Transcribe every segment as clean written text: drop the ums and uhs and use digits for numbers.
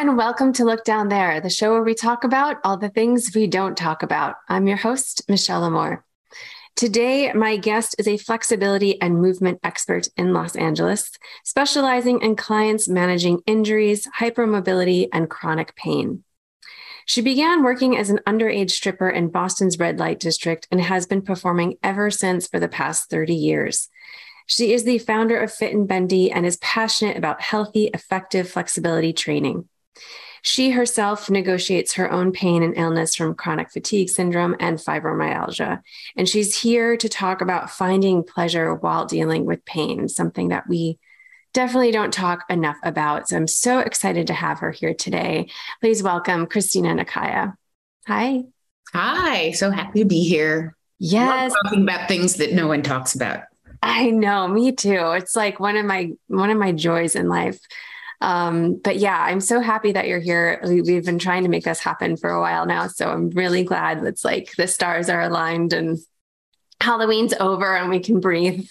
and welcome to Look Down There, the show where we talk about all the things we don't talk about. I'm your host, Michelle Amore. Today, my guest is a flexibility and movement expert in Los Angeles, specializing in clients managing injuries, hypermobility, and chronic pain. She began working as an underage stripper in Boston's red light district and has been performing ever since for the past 30 years. She is the founder of Fit and Bendy and is passionate about healthy, effective flexibility training. She herself negotiates her own pain and illness from chronic fatigue syndrome and fibromyalgia. And she's here to talk about finding pleasure while dealing with pain, something that we definitely don't talk enough about. So I'm so excited to have her here today. Please welcome Christina Nakaya. Hi. Hi. So happy to be here. Yes. Love talking about things that no one talks about. I know, me too. It's like one of my joys in life. But yeah, I'm so happy that you're here. We've been trying to make this happen for a while now. So I'm really glad it's like the stars are aligned and Halloween's over and we can breathe.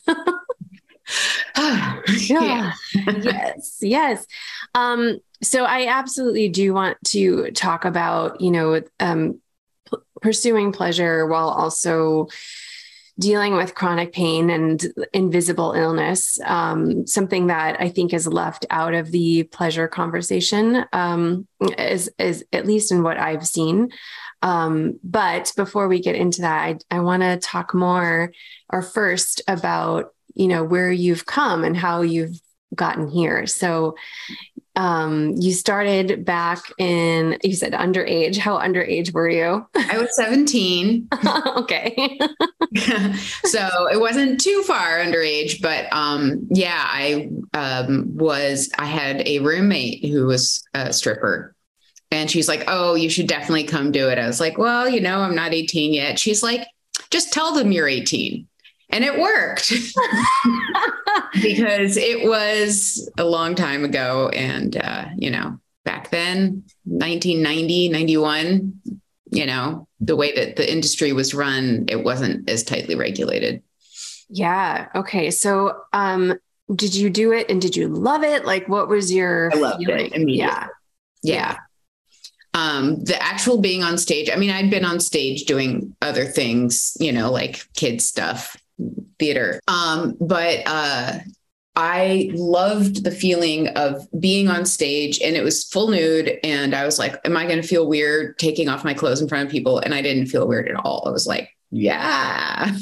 Yeah. Yes. So I absolutely do want to talk about, pursuing pleasure while also dealing with chronic pain and invisible illness, something that I think is left out of the pleasure conversation, is at least in what I've seen. But before we get into that, I want to talk more or first about, where you've come and how you've gotten here. So you started back you said underage. How underage were you? I was 17. Okay. So it wasn't too far underage, but I had a roommate who was a stripper and she's like, "Oh, you should definitely come do it." I was like, "Well, I'm not 18 yet." She's like, "Just tell them you're 18." And it worked because it was a long time ago. And, back then, 1990, 91, the way that the industry was run, it wasn't as tightly regulated. Yeah. Okay. So, did you do it and did you love it? Like, what was your I loved feeling? It immediately. Yeah. The actual being on stage, I'd been on stage doing other things, like kids stuff, theater. But I loved the feeling of being on stage and it was full nude. And I was like, am I going to feel weird taking off my clothes in front of people? And I didn't feel weird at all. I was like, yeah.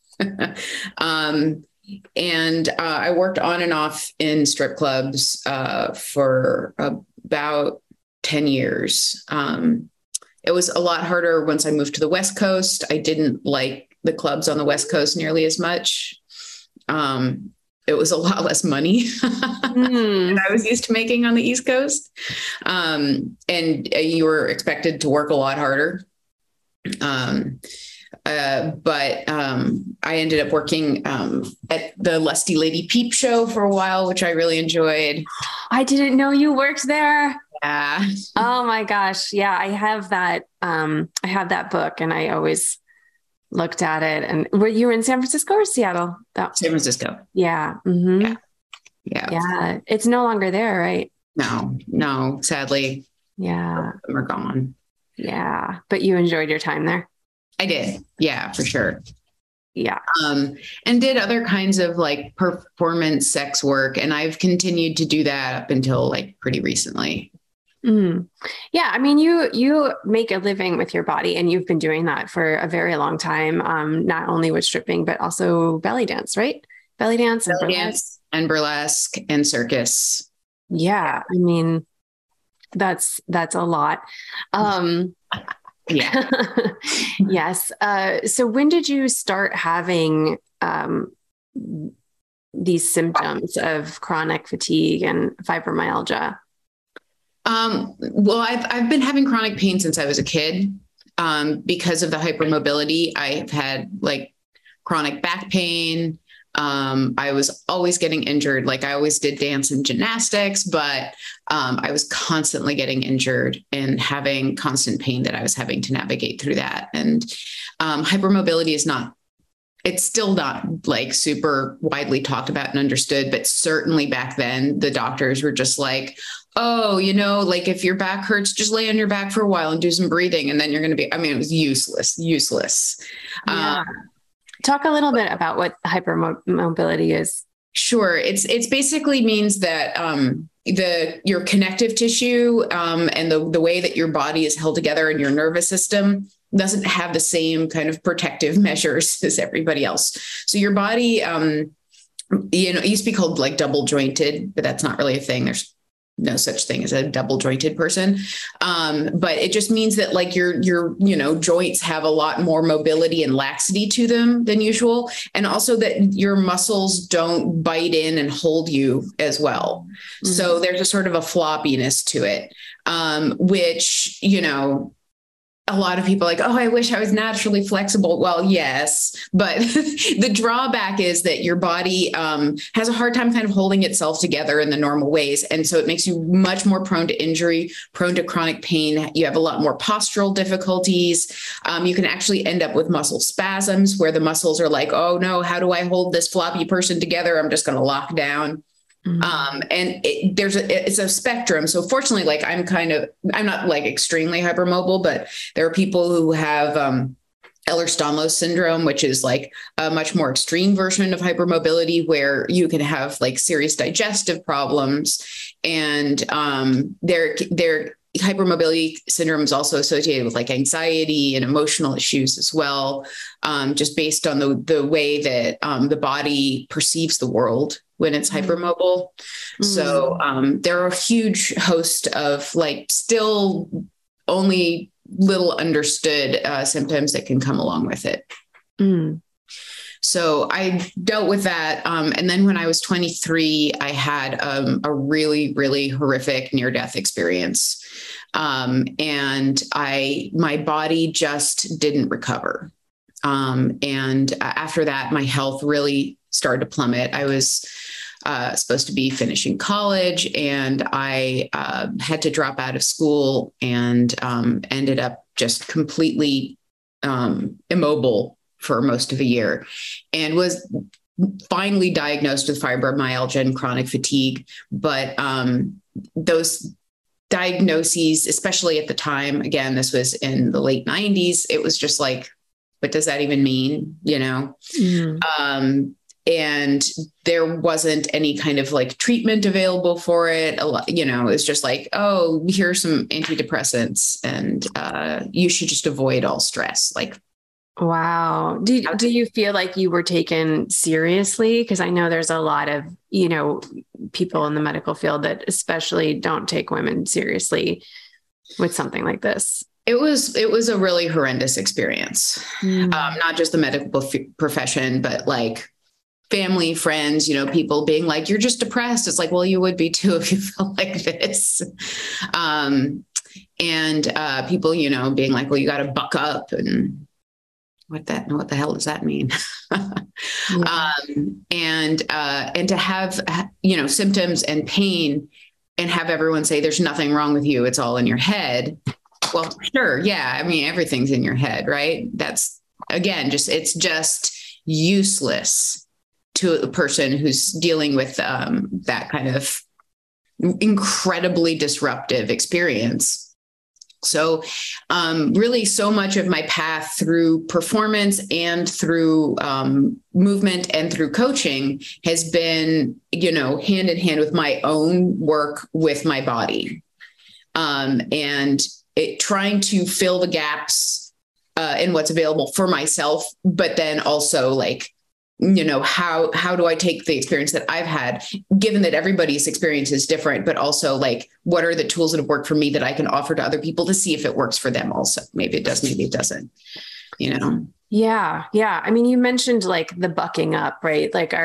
I worked on and off in strip clubs for about 10 years. It was a lot harder once I moved to the West Coast. I didn't like the clubs on the West Coast nearly as much. It was a lot less money than I was used to making on the East Coast. And you were expected to work a lot harder. But I ended up working at the Lusty Lady Peep Show for a while, which I really enjoyed. I didn't know you worked there. Yeah. Oh my gosh. Yeah. I have that book and I always looked at it. And were you in San Francisco or Seattle? San Francisco. Yeah. Mm-hmm. Yeah. It's no longer there, right? No, sadly. Yeah. We're gone. Yeah. But you enjoyed your time there. I did. Yeah, for sure. Yeah. And did other kinds of like performance sex work. And I've continued to do that up until like pretty recently. Mm. Yeah. You make a living with your body and you've been doing that for a very long time. Not only with stripping, but also belly dance, right? Belly dance and burlesque and circus. Yeah. That's a lot. Yeah. Yes. So when did you start having, these symptoms of chronic fatigue and fibromyalgia? Well, I've been having chronic pain since I was a kid. Because of the hypermobility, I've had like chronic back pain. I was always getting injured. Like I always did dance and gymnastics, but I was constantly getting injured and having constant pain that I was having to navigate through that. And hypermobility it's still not like super widely talked about and understood, but certainly back then the doctors were just like, oh, like if your back hurts, just lay on your back for a while and do some breathing. And then you're going to be, I mean, it was useless. Yeah. Talk a little bit about what hypermobility is. Sure. It's basically means that, your connective tissue, and the way that your body is held together and your nervous system doesn't have the same kind of protective measures as everybody else. So your body, it used to be called like double jointed, but that's not really a thing. There's no such thing as a double jointed person. But it just means that like your joints have a lot more mobility and laxity to them than usual. And also that your muscles don't bite in and hold you as well. Mm-hmm. So there's a sort of a floppiness to it, which, a lot of people are like, oh, I wish I was naturally flexible. Well, yes, but the drawback is that your body has a hard time kind of holding itself together in the normal ways. And so it makes you much more prone to injury, prone to chronic pain. You have a lot more postural difficulties. You can actually end up with muscle spasms where the muscles are like, oh no, how do I hold this floppy person together? I'm just going to lock down. Mm-hmm. And it's a spectrum. So fortunately, like I'm not like extremely hypermobile, but there are people who have, Ehlers-Danlos syndrome, which is like a much more extreme version of hypermobility where you can have like serious digestive problems. And, their hypermobility syndrome is also associated with like anxiety and emotional issues as well. Just based on the way that, the body perceives the world when it's hypermobile. Mm. So there are a huge host of like still only little understood symptoms that can come along with it. Mm. So I dealt with that. And then when I was 23, I had a really, really horrific near-death experience. And my body just didn't recover. And after that, my health really started to plummet. I was supposed to be finishing college and I had to drop out of school and ended up just completely immobile for most of a year and was finally diagnosed with fibromyalgia and chronic fatigue. But those diagnoses, especially at the time, again, this was in the late 90s, it was just like, what does that even mean? Mm. And there wasn't any kind of like treatment available for it. It's just like, oh, here's some antidepressants and you should just avoid all stress. Like, wow. Do you feel like you were taken seriously? Because I know there's a lot of, people in the medical field that especially don't take women seriously with something like this. It was a really horrendous experience. Mm. Not just the medical profession, but like family, friends, people being like, you're just depressed. It's like, well, you would be too if you felt like this. And people, being like, well, you got to buck up and what the hell does that mean? Yeah. And to have, symptoms and pain and have everyone say, there's nothing wrong with you. It's all in your head. Well, sure. Yeah. I mean, everything's in your head, right? That's again, it's just useless to a person who's dealing with that kind of incredibly disruptive experience. So really so much of my path through performance and through movement and through coaching has been, hand in hand with my own work with my body. And trying to fill the gaps in what's available for myself, but then also like, how do I take the experience that I've had, given that everybody's experience is different, but also like, what are the tools that have worked for me that I can offer to other people to see if it works for them also? Maybe it does, maybe it doesn't, Yeah. Yeah. I mean, you mentioned like the bucking up, right? Like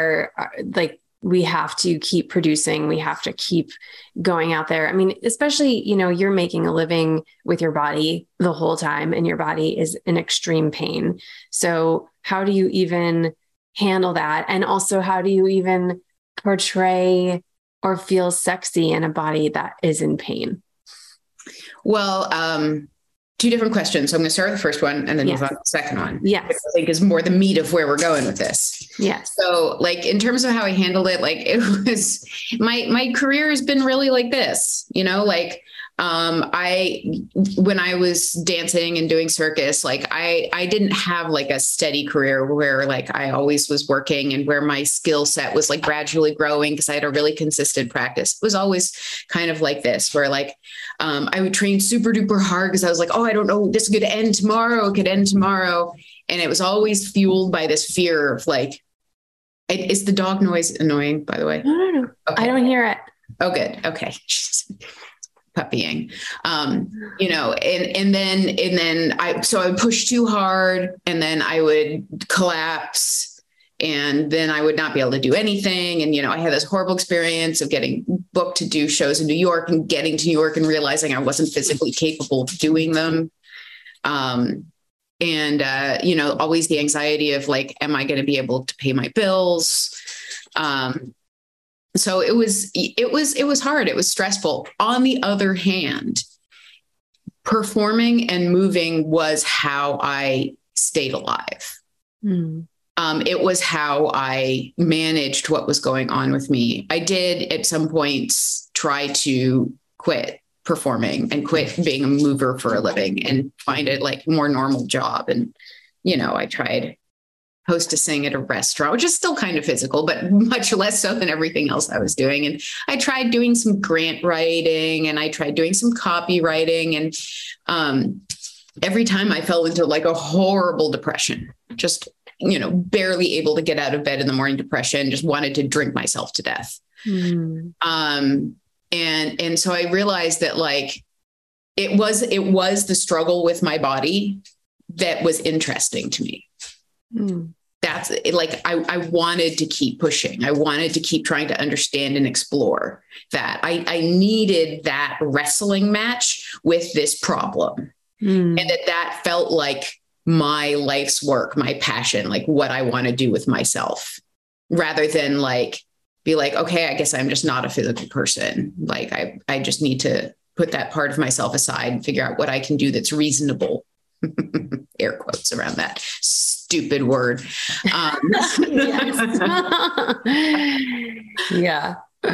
we have to keep producing. We have to keep going out there. I mean, especially, you're making a living with your body the whole time and your body is in extreme pain. So how do you even handle that? And also, how do you even portray or feel sexy in a body that is in pain? Well, two different questions. So I'm going to start with the first one and then move on to the second one. Yes. Which I think is more the meat of where we're going with this. Yes. So like in terms of how I handled it, like it was my career has been really like this, like I when I was dancing and doing circus, like I didn't have like a steady career where like I always was working and where my skill set was like gradually growing because I had a really consistent practice. It was always kind of like this where like I would train super duper hard because I was like, oh, I don't know, this could end tomorrow, it could end tomorrow. And it was always fueled by this fear of like, is the dog noise annoying, by the way? No. Okay. I don't hear it. Oh, good. Okay. Puppying, and then I would push too hard and then I would collapse and then I would not be able to do anything. And, I had this horrible experience of getting booked to do shows in New York and getting to New York and realizing I wasn't physically capable of doing them. Always the anxiety of like, am I going to be able to pay my bills? So it was hard. It was stressful. On the other hand, performing and moving was how I stayed alive. It was how I managed what was going on with me. I did at some points try to quit performing and quit being a mover for a living and find a like more normal job. And, I tried hostessing at a restaurant, which is still kind of physical, but much less so than everything else I was doing. And I tried doing some grant writing and I tried doing some copywriting. And every time I fell into like a horrible depression, just, barely able to get out of bed in the morning depression, just wanted to drink myself to death. And so I realized that like, it was the struggle with my body that was interesting to me. That's like, I wanted to keep pushing. I wanted to keep trying to understand and explore that. I needed that wrestling match with this problem. And that felt like my life's work, my passion, like what I want to do with myself, rather than like, be like, okay, I guess I'm just not a physical person. Like I just need to put that part of myself aside and figure out what I can do that's reasonable. Air quotes around that stupid word. Yeah.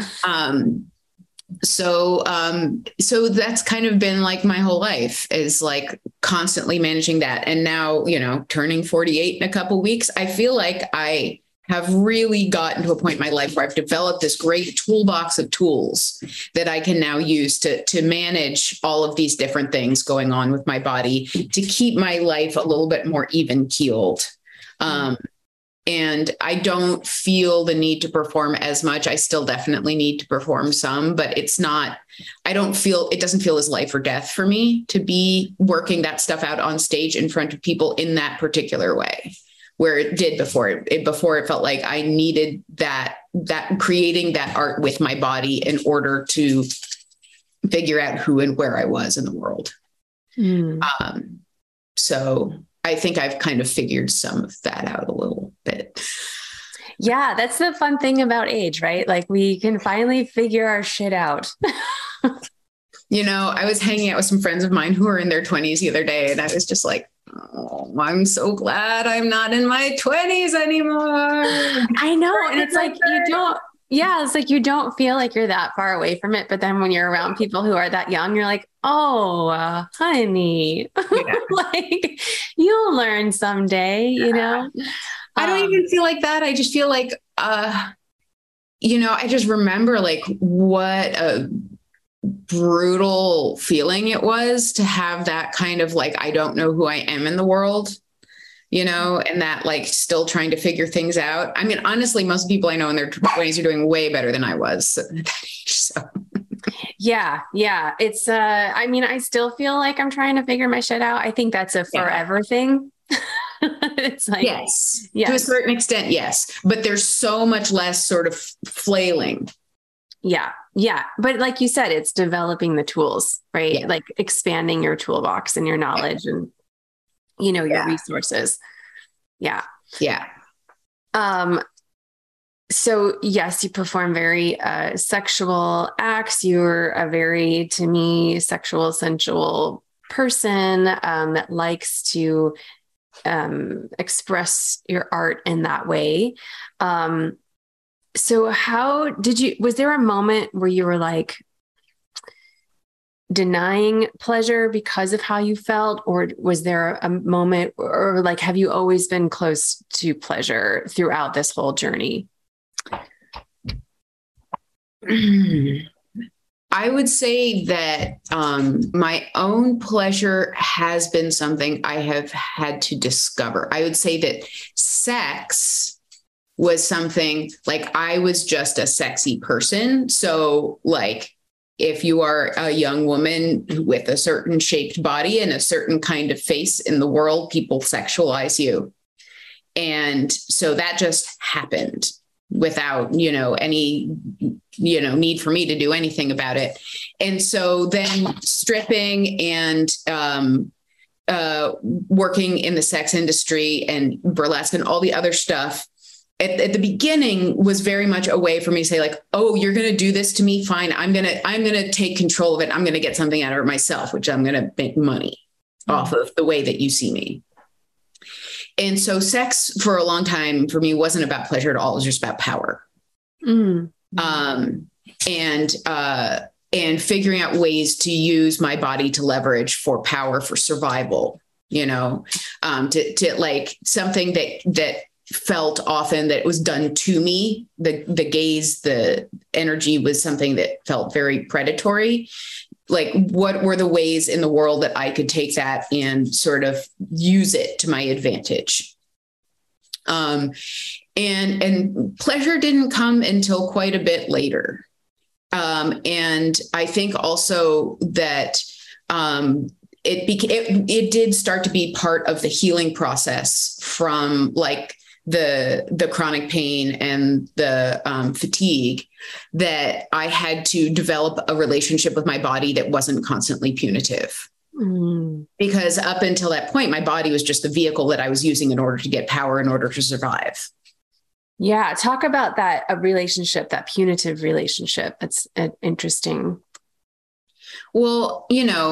So that's kind of been like my whole life is like constantly managing that. And now, turning 48 in a couple of weeks, I feel like I have really gotten to a point in my life where I've developed this great toolbox of tools that I can now use to manage all of these different things going on with my body to keep my life a little bit more even keeled. And I don't feel the need to perform as much. I still definitely need to perform some, but it doesn't feel as life or death for me to be working that stuff out on stage in front of people in that particular way. Where it did before it felt like I needed that creating that art with my body in order to figure out who and where I was in the world. So I think I've kind of figured some of that out a little bit. Yeah. That's the fun thing about age, right? Like we can finally figure our shit out. I was hanging out with some friends of mine who were in their 20s the other day, and I was just like, oh, I'm so glad I'm not in my 20s anymore. I know. And it's like, you don't feel like you're that far away from it. But then when you're around people who are that young, you're like, oh, honey, like you'll learn someday, I don't even feel like that. I just feel like, I just remember like what a brutal feeling it was to have that kind of like, I don't know who I am in the world, and that like still trying to figure things out. I mean, honestly, most people I know in their 20s are doing way better than I was at that age. So. Yeah. It's, I still feel like I'm trying to figure my shit out. I think that's a forever thing. It's like, yes, to a certain extent. Yes. But there's so much less sort of flailing. Yeah. But like you said, it's developing the tools, right? Yeah. Like expanding your toolbox and your knowledge and, your resources. Yeah. Yeah. So yes, you perform very sexual acts. You're a very, to me, sexual, sensual person that likes to express your art in that way. So was there a moment where you were like denying pleasure because of how you felt? Or was there a moment, or like, have you always been close to pleasure throughout this whole journey? I would say that my own pleasure has been something I have had to discover. I would say that sex was something like I was just a sexy person. So like if you are a young woman with a certain shaped body and a certain kind of face in the world, people sexualize you. And so that just happened without, any, need for me to do anything about it. And so then stripping and working in the sex industry and burlesque and all the other stuff at the beginning was very much a way for me to say like, oh, you're going to do this to me. Fine. I'm going to take control of it. I'm going to get something out of it myself, which I'm going to make money off of the way that you see me. And so sex for a long time for me wasn't about pleasure at all. It was just about power. And figuring out ways to use my body to leverage for power, for survival, to like something that felt often that it was done to me. The gaze, the energy was something that felt very predatory. Like, what were the ways in the world that I could take that and sort of use it to my advantage? And pleasure didn't come until quite a bit later. And I think also that it did start to be part of the healing process from like the chronic pain and the fatigue, that I had to develop a relationship with my body that wasn't constantly punitive. Because up until that point, my body was just the vehicle that I was using in order to get power, in order to survive. Yeah. Talk about that, a relationship, that punitive relationship. That's interesting. Well,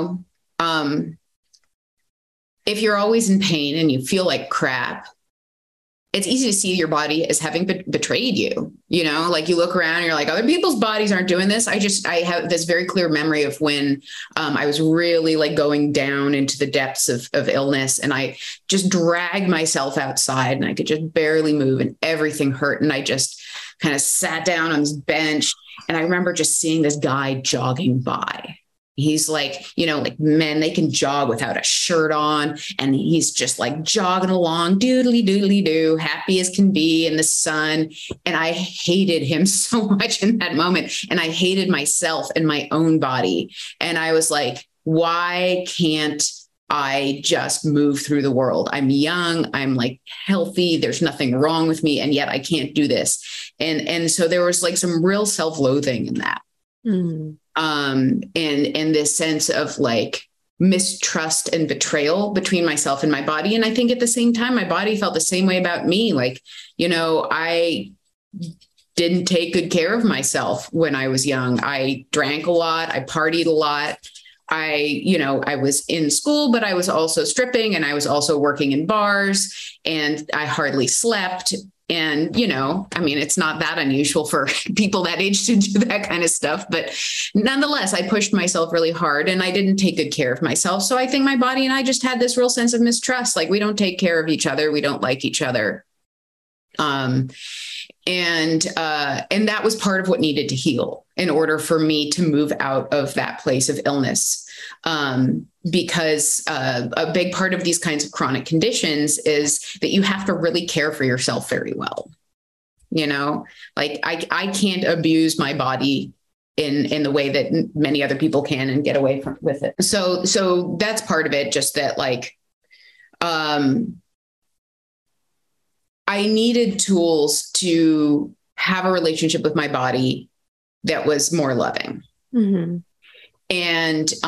if you're always in pain and you feel like crap, it's easy to see your body as having betrayed you. Like you look around and you're like, other people's bodies aren't doing this. I have this very clear memory of when I was really like going down into the depths of illness, and I just dragged myself outside and I could just barely move and everything hurt. And I just kind of sat down on this bench, and I remember just seeing this guy jogging by. He's like, like men, they can jog without a shirt on. And he's just like jogging along, doodly doodly doo, happy as can be in the sun. And I hated him so much in that moment. And I hated myself and my own body. And I was like, why can't I just move through the world? I'm young. I'm like healthy. There's nothing wrong with me. And yet I can't do this. And so there was like some real self-loathing in that. And this sense of like mistrust and betrayal between myself and my body. And I think at the same time, my body felt the same way about me. Like, I didn't take good care of myself when I was young. I drank a lot. I partied a lot. I was in school, but I was also stripping, and I was also working in bars, and I hardly slept. And, it's not that unusual for people that age to do that kind of stuff. But nonetheless, I pushed myself really hard, and I didn't take good care of myself. So I think my body and I just had this real sense of mistrust. Like, we don't take care of each other. We don't like each other. And that was part of what needed to heal in order for me to move out of that place of illness. Because a big part of these kinds of chronic conditions is that you have to really care for yourself very well. Like I can't abuse my body in the way that many other people can and get away with it. So that's part of it. Just that, like, I needed tools to have a relationship with my body that was more loving. And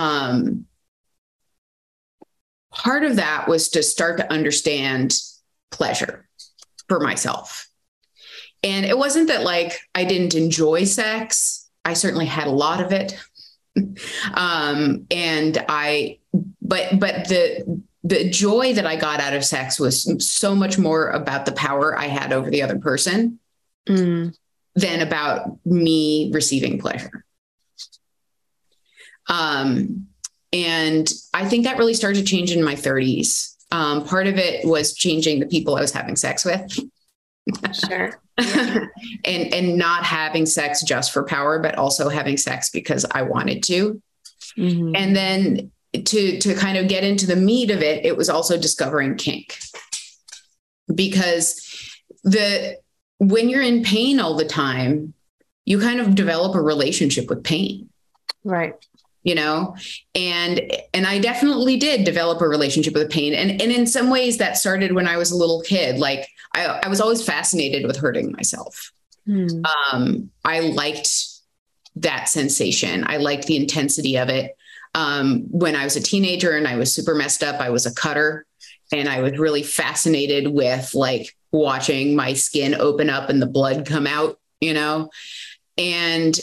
part of that was to start to understand pleasure for myself. And it wasn't that like I didn't enjoy sex. I certainly had a lot of it. But the joy that I got out of sex was so much more about the power I had over the other person than about me receiving pleasure. And I think that really started to change in my 30s. Part of it was changing the people I was having sex with. Sure. and not having sex just for power, but also having sex because I wanted to. And then to kind of get into the meat of it, it was also discovering kink. Because when you're in pain all the time, you kind of develop a relationship with pain. Right. You know, and I definitely did develop a relationship with pain. And in some ways that started when I was a little kid. Like I was always fascinated with hurting myself. I liked that sensation. I liked the intensity of it. When I was a teenager and I was super messed up, I was a cutter, and I was really fascinated with like watching my skin open up and the blood come out, you know, and,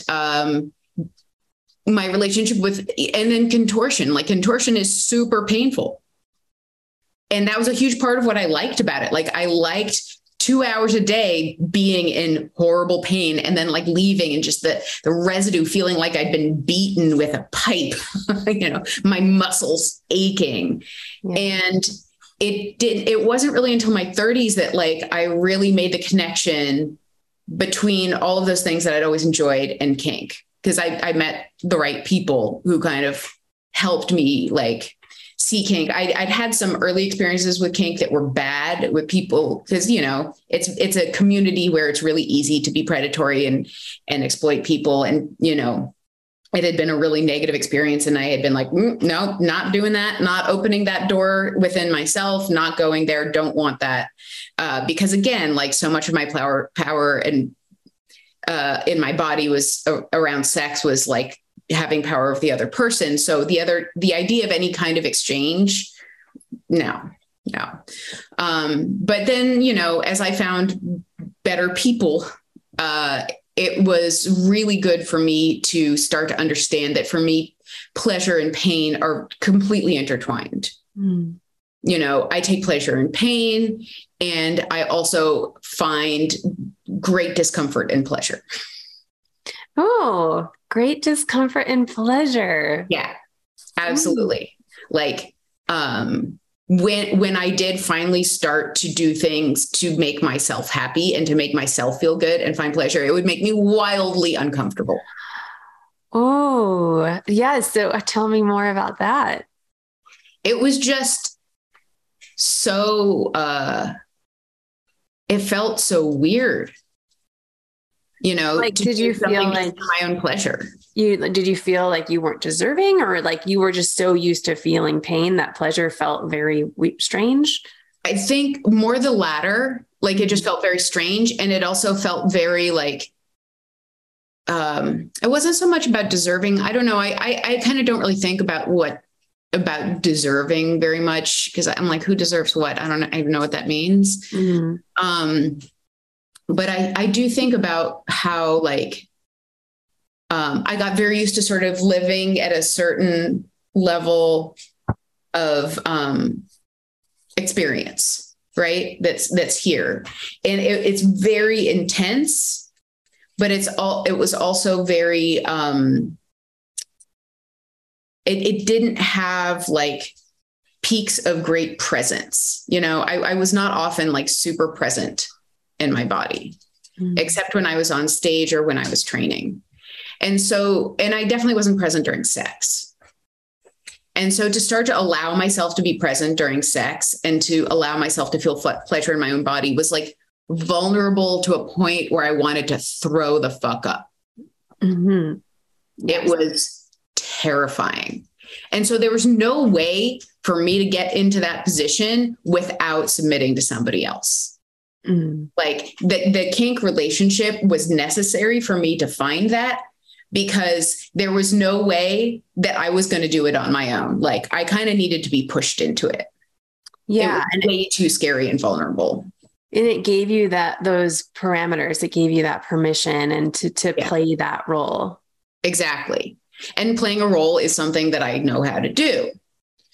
my relationship with, and then contortion is super painful. And that was a huge part of what I liked about it. Like I liked 2 hours a day being in horrible pain and then like leaving and just the residue feeling like I'd been beaten with a pipe, you know, my muscles aching. Yeah. And it wasn't really until my 30s that like I really made the connection between all of those things that I'd always enjoyed and kink. Because I met the right people who kind of helped me like see kink. I'd had some early experiences with kink that were bad with people because, you know, it's a community where it's really easy to be predatory and exploit people. And, you know, it had been a really negative experience. And I had been like, no, not doing that, not opening that door within myself, not going there. Don't want that. Because again, like so much of my power and in my body was around sex was like having power of the other person. So the idea of any kind of exchange, no. But then, you know, as I found better people, it was really good for me to start to understand that for me, pleasure and pain are completely intertwined. You know, I take pleasure in pain, and I also find great discomfort in pleasure. Oh, great discomfort and pleasure. Yeah, absolutely. Like, when I did finally start to do things to make myself happy and to make myself feel good and find pleasure, it would make me wildly uncomfortable. Oh, yeah. So tell me more about that. It was just so, it felt so weird, you know, like, did you feel like my own pleasure? Did you feel like you weren't deserving, or like you were just so used to feeling pain that pleasure felt very strange? I think more the latter, like it just felt very strange. And it also felt very like, it wasn't so much about deserving. I don't know. I kind of don't really think about deserving very much, because I'm like, who deserves what? I don't even know what that means. But I do think about how like, I got very used to sort of living at a certain level of experience, right? That's here. And it's very intense, but it was also very, it didn't have like peaks of great presence. You know, I was not often like super present in my body, except when I was on stage or when I was training. And I definitely wasn't present during sex. And so to start to allow myself to be present during sex and to allow myself to feel pleasure in my own body was like vulnerable to a point where I wanted to throw the fuck up. Yes. It was terrifying. And so there was no way for me to get into that position without submitting to somebody else. Like the kink relationship was necessary for me to find that, because there was no way that I was going to do it on my own. Like I kind of needed to be pushed into it. Yeah. It was way too scary and vulnerable. And it gave you those parameters. It gave you that permission and to play that role. Exactly. And playing a role is something that I know how to do.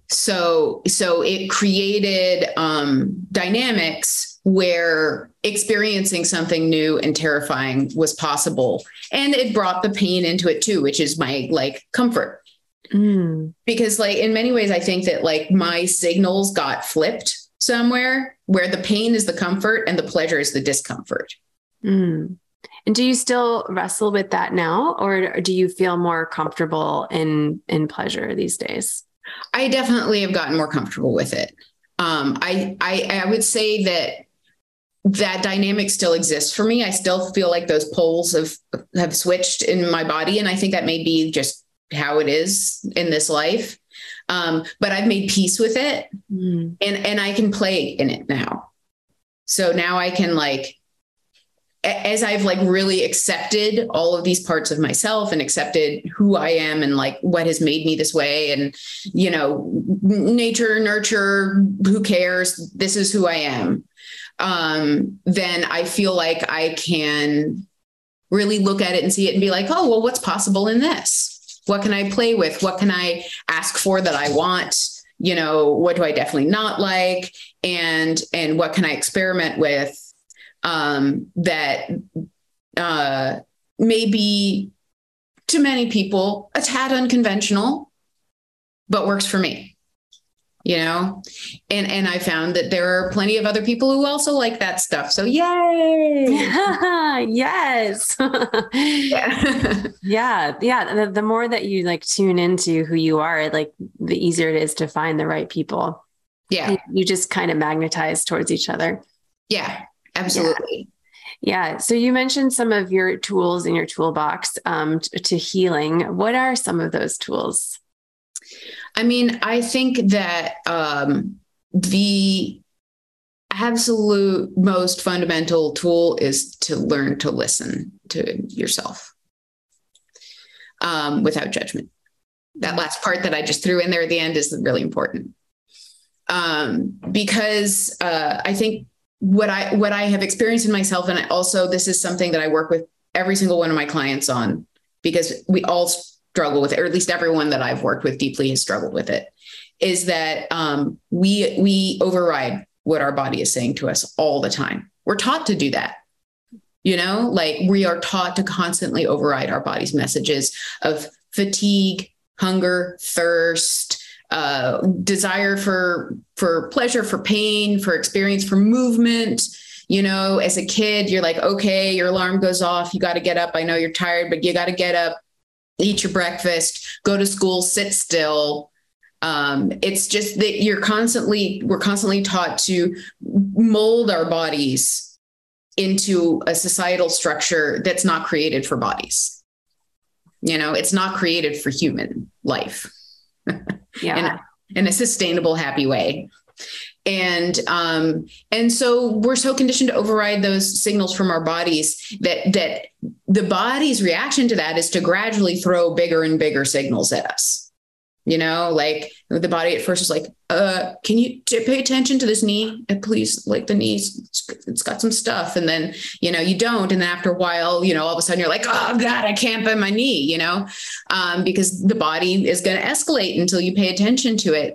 So it created dynamics where experiencing something new and terrifying was possible. And it brought the pain into it too, which is my like comfort. Because like in many ways, I think that like my signals got flipped somewhere where the pain is the comfort and the pleasure is the discomfort. And do you still wrestle with that now, or do you feel more comfortable in pleasure these days? I definitely have gotten more comfortable with it. I would say that dynamic still exists for me. I still feel like those poles have switched in my body. And I think that may be just how it is in this life. But I've made peace with it and I can play in it now. So now I can like, as I've like really accepted all of these parts of myself and accepted who I am and like what has made me this way and, you know, nature, nurture, who cares? This is who I am. Then I feel like I can really look at it and see it and be like, oh, well, what's possible in this? What can I play with? What can I ask for that I want? You know, what do I definitely not like? And what can I experiment with? That may be to many people a tad unconventional, but works for me, you know? And I found that there are plenty of other people who also like that stuff. So yay. Yes. Yeah. Yeah. The more that you like tune into who you are, like the easier it is to find the right people. Yeah. You just kind of magnetize towards each other. Yeah. Absolutely. Yeah. So you mentioned some of your tools in your toolbox to healing. What are some of those tools? I mean, I think that the absolute most fundamental tool is to learn to listen to yourself without judgment. That last part that I just threw in there at the end is really important because I think what I have experienced in myself, and this is something that I work with every single one of my clients on, because we all struggle with it, or at least everyone that I've worked with deeply has struggled with it, is that we override what our body is saying to us all the time. We're taught to do that. You know, like we are taught to constantly override our body's messages of fatigue, hunger, thirst, desire for pleasure, for pain, for experience, for movement. You know, as a kid, you're like, okay, your alarm goes off. You got to get up. I know you're tired, but you got to get up, eat your breakfast, go to school, sit still. It's just that we're constantly taught to mold our bodies into a societal structure that's not created for bodies. You know, it's not created for human life. Yeah. in a sustainable, happy way. And so we're so conditioned to override those signals from our bodies that the body's reaction to that is to gradually throw bigger and bigger signals at us. You know, like the body at first is like, can you pay attention to this knee? Please, like the knees, it's got some stuff. And then, you know, you don't. And then after a while, you know, all of a sudden you're like, oh God, I can't bend my knee, you know, because the body is going to escalate until you pay attention to it.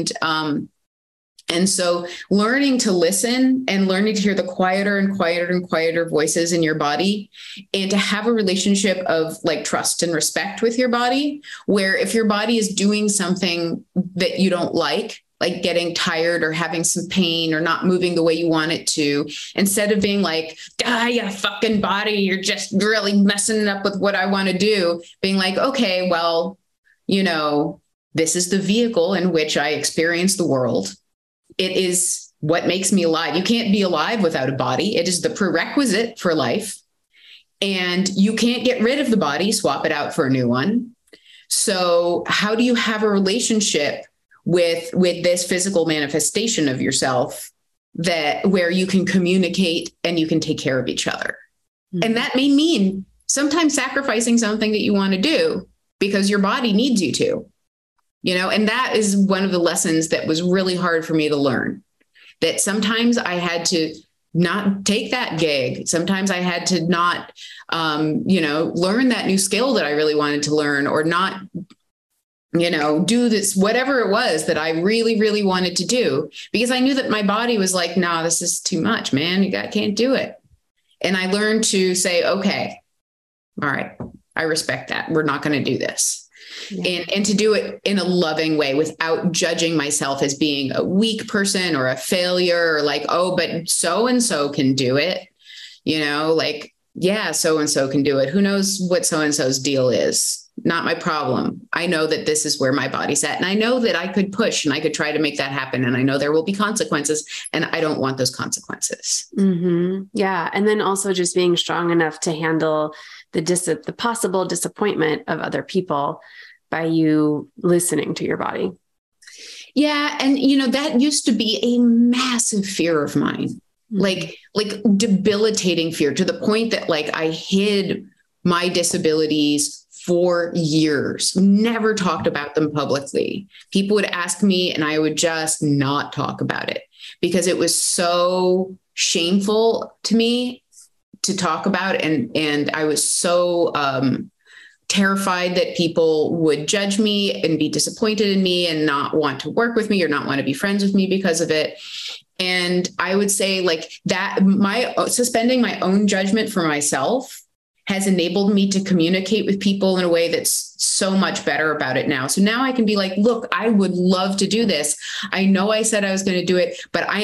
And so learning to listen and learning to hear the quieter and quieter and quieter voices in your body, and to have a relationship of like trust and respect with your body, where if your body is doing something that you don't like getting tired or having some pain or not moving the way you want it to, instead of being like, you fucking body, you're just really messing up with what I want to do, being like, okay, well, you know, this is the vehicle in which I experience the world. It is what makes me alive. You can't be alive without a body. It is the prerequisite for life. And you can't get rid of the body, swap it out for a new one. So how do you have a relationship with this physical manifestation of yourself where you can communicate and you can take care of each other? Mm-hmm. And that may mean sometimes sacrificing something that you want to do because your body needs you to. You know, and that is one of the lessons that was really hard for me to learn, that sometimes I had to not take that gig. Sometimes I had to not, learn that new skill that I really wanted to learn, or not do this, whatever it was that I really, really wanted to do, because I knew that my body was like, nah, this is too much, man. Can't do it. And I learned to say, okay, all right, I respect that. We're not going to do this. Yeah. And to do it in a loving way without judging myself as being a weak person or a failure, or like, oh, but so-and-so can do it, like, yeah, so-and-so can do it. Who knows what so-and-so's deal is? Not my problem. I know that this is where my body's at. And I know that I could push and I could try to make that happen. And I know there will be consequences, and I don't want those consequences. Mm-hmm. Yeah. And then also just being strong enough to handle the possible disappointment of other people by you listening to your body. Yeah. And, that used to be a massive fear of mine, like debilitating fear, to the point that like I hid my disabilities for years, never talked about them publicly. People would ask me and I would just not talk about it because it was so shameful to me to talk about. And I was so terrified that people would judge me and be disappointed in me and not want to work with me or not want to be friends with me because of it. And I would say like that, suspending my own judgment for myself has enabled me to communicate with people in a way that's so much better about it now. So now I can be like, look, I would love to do this. I know I said I was going to do it, but I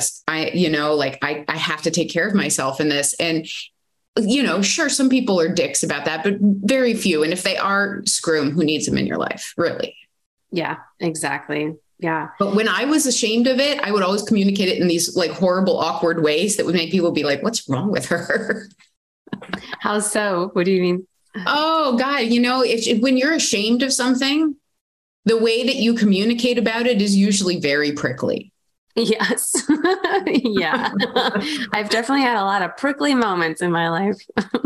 have to take care of myself in this. And, sure, some people are dicks about that, but very few. And if they are, screw them. Who needs them in your life? Really? Yeah, exactly. Yeah. But when I was ashamed of it, I would always communicate it in these like horrible, awkward ways that would make people be like, what's wrong with her? How so? What do you mean? Oh God, if when you're ashamed of something, the way that you communicate about it is usually very prickly. Yes. Yeah. I've definitely had a lot of prickly moments in my life.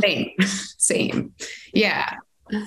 Same. Yeah.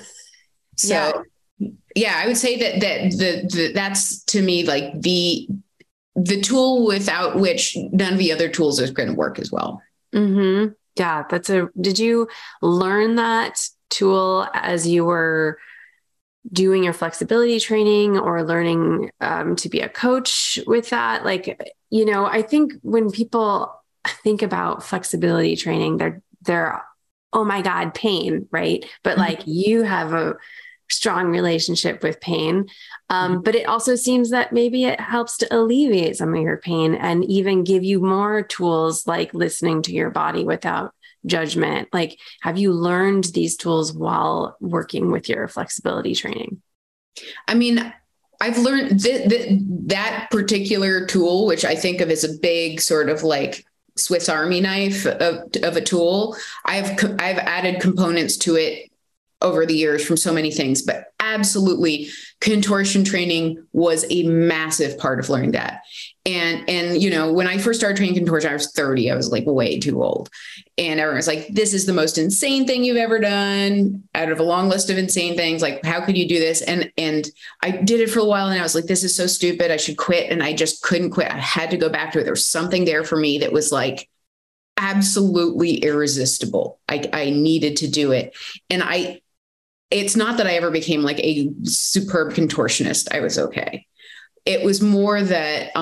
So yeah, I would say that that's to me like the tool without which none of the other tools is going to work as well. Mm-hmm. Yeah, did you learn that tool as you were doing your flexibility training or learning to be a coach with that? Like, I think when people think about flexibility training, they're, oh my God, pain, right? But like you have a strong relationship with pain. But it also seems that maybe it helps to alleviate some of your pain and even give you more tools like listening to your body without judgment. Like, have you learned these tools while working with your flexibility training? I mean, I've learned that particular tool, which I think of as a big sort of like Swiss Army knife of a tool. I've added components to it over the years from so many things, but absolutely contortion training was a massive part of learning that. And, when I first started training contortion, I was 30, I was like way too old. And everyone was like, this is the most insane thing you've ever done out of a long list of insane things. Like, how could you do this? And I did it for a while and I was like, this is so stupid. I should quit. And I just couldn't quit. I had to go back to it. There was something there for me that was like absolutely irresistible. I needed to do it. And it's not that I ever became like a superb contortionist. I was okay. It was more that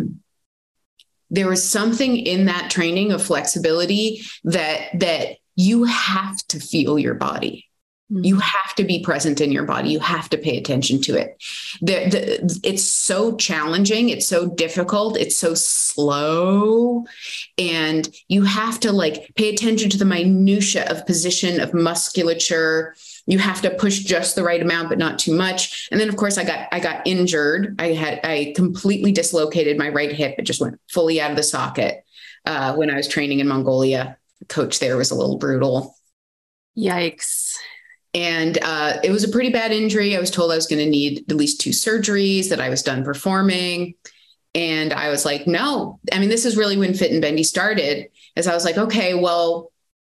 there was something in that training of flexibility that you have to feel your body. Mm-hmm. You have to be present in your body. You have to pay attention to it. It's so challenging. It's so difficult. It's so slow. And you have to like pay attention to the minutia of position, of musculature. You have to push just the right amount, but not too much. And then of course I got injured. I completely dislocated my right hip. It just went fully out of the socket when I was training in Mongolia. The coach there was a little brutal. Yikes. And it was a pretty bad injury. I was told I was going to need at least 2 surgeries, that I was done performing. And I was like, no. I mean, this is really when Fit and Bendy started, as I was like, okay, well,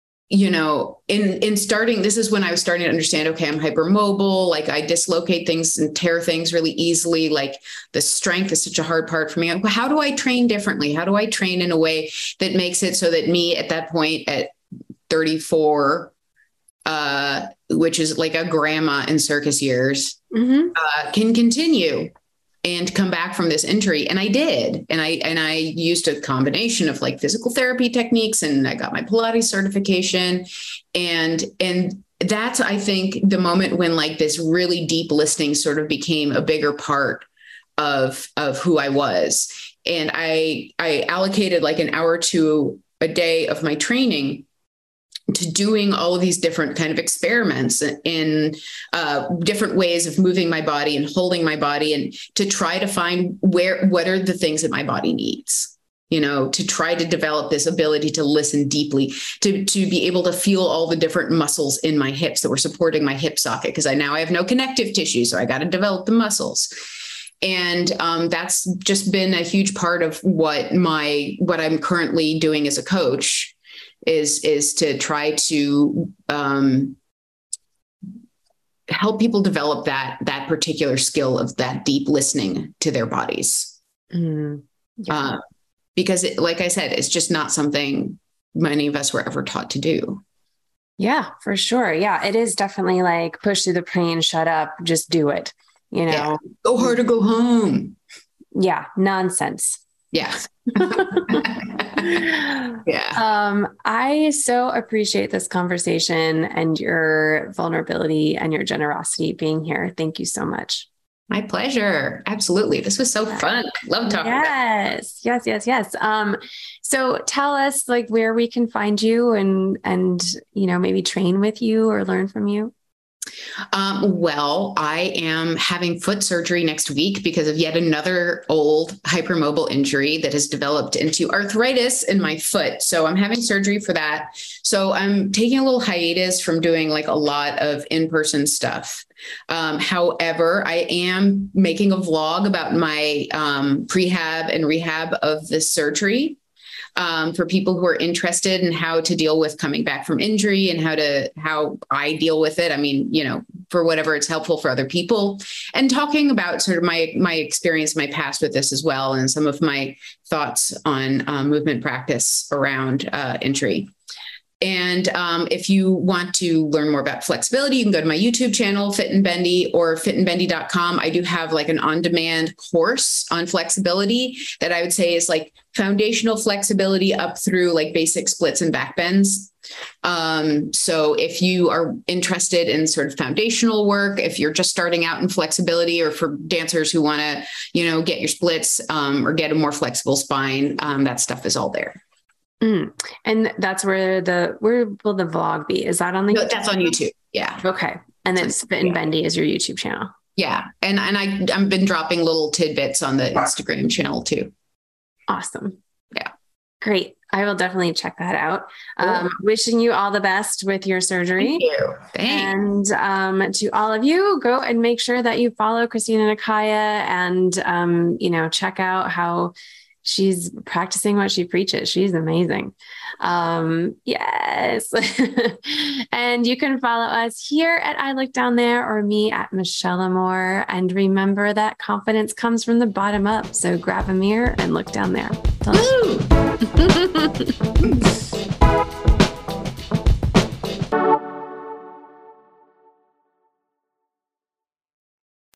in starting, this is when I was starting to understand, okay, I'm hypermobile. Like I dislocate things and tear things really easily. Like the strength is such a hard part for me. How do I train differently? How do I train in a way that makes it so that me at that point at 34, which is like a grandma in circus years, can continue and come back from this injury. And I did. And I used a combination of like physical therapy techniques, and I got my Pilates certification. And that's, I think, the moment when like this really deep listening sort of became a bigger part of who I was. And I allocated like an hour or two a day of my training to doing all of these different kind of experiments in different ways of moving my body and holding my body, and to try to find what are the things that my body needs, to try to develop this ability to listen deeply, to be able to feel all the different muscles in my hips that were supporting my hip socket. Because I have no connective tissue. So I got to develop the muscles. And that's just been a huge part of what I'm currently doing as a coach is to try to help people develop that particular skill of that deep listening to their bodies. Yeah. Because like I said, it's just not something many of us were ever taught to do. Yeah, for sure. Yeah, it is definitely like push through the pain, shut up, just do it. Yeah. Go hard or go home. Yeah. Nonsense. Yeah. Yeah. I so appreciate this conversation and your vulnerability and your generosity being here. Thank you so much. My pleasure. Absolutely. This was so fun. Love talking about it. Yes. So tell us like where we can find you and, maybe train with you or learn from you. Well, I am having foot surgery next week because of yet another old hypermobile injury that has developed into arthritis in my foot. So I'm having surgery for that. So I'm taking a little hiatus from doing like a lot of in-person stuff. However, I am making a vlog about my prehab and rehab of this surgery. For people who are interested in how to deal with coming back from injury and how I deal with it. I mean, for whatever it's helpful for other people, and talking about sort of my experience, my past with this as well, and some of my thoughts on movement practice around injury. And if you want to learn more about flexibility, you can go to my YouTube channel, Fit and Bendy, or fitandbendy.com. I do have like an on-demand course on flexibility that I would say is like foundational flexibility up through like basic splits and back bends. So if you are interested in sort of foundational work, if you're just starting out in flexibility, or for dancers who want to, get your splits or get a more flexible spine, that stuff is all there. And that's where will the vlog be? Is that on the No, that's on YouTube. Yeah. Okay. And then Fit and Bendy is your YouTube channel. Yeah. And I've been dropping little tidbits on the Instagram channel too. Awesome. Yeah. Great. I will definitely check that out. Cool. Wishing you all the best with your surgery. Thank you. Thanks. And to all of you, go and make sure that you follow Christina Nakaya and, check out how she's practicing what she preaches. She's amazing. Yes. And you can follow us here at I Look Down There, or me at Michelle Amore. And remember that confidence comes from the bottom up. So grab a mirror and look down there. Woo!